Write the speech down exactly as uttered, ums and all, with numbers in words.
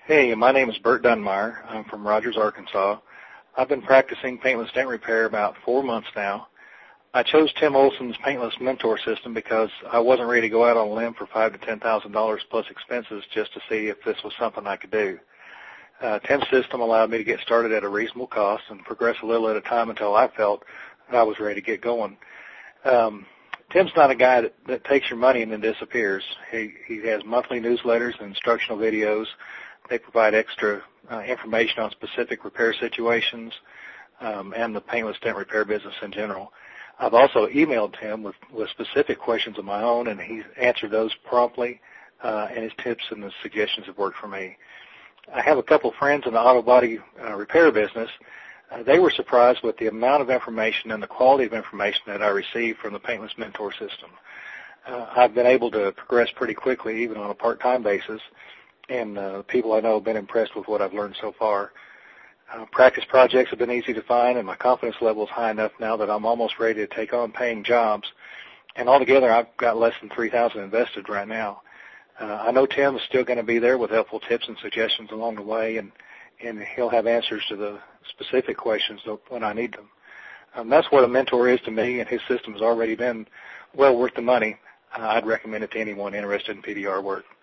Hey, my name is Bert Dunmeyer. I'm from Rogers, Arkansas. I've been practicing paintless dent repair about four months now. I chose Tim Olson's paintless mentor system because I wasn't ready to go out on a limb for five to ten thousand dollars plus expenses just to see if this was something I could do. Uh, Tim's system allowed me to get started at a reasonable cost and progress a little at a time until I felt that I was ready to get going. Um, Tim's not a guy that, that takes your money and then disappears. He, he has monthly newsletters and instructional videos. They provide extra uh, information on specific repair situations um, and the paintless dent repair business in general. I've also emailed Tim with, with specific questions of my own, and he's answered those promptly, uh, and his tips and the suggestions have worked for me. I have a couple friends in the auto body uh, repair business. Uh, they were surprised with the amount of information and the quality of information that I received from the paintless mentor system. Uh, I've been able to progress pretty quickly, even on a part-time basis, and uh, people I know have been impressed with what I've learned so far. Uh, practice projects have been easy to find, and my confidence level is high enough now that I'm almost ready to take on paying jobs. And altogether, I've got less than three thousand dollars invested right now. Uh, I know Tim is still going to be there with helpful tips and suggestions along the way, and, and he'll have answers to the specific questions when I need them. Um, that's what a mentor is to me, and his system has already been well worth the money. Uh, I'd recommend it to anyone interested in P D R work.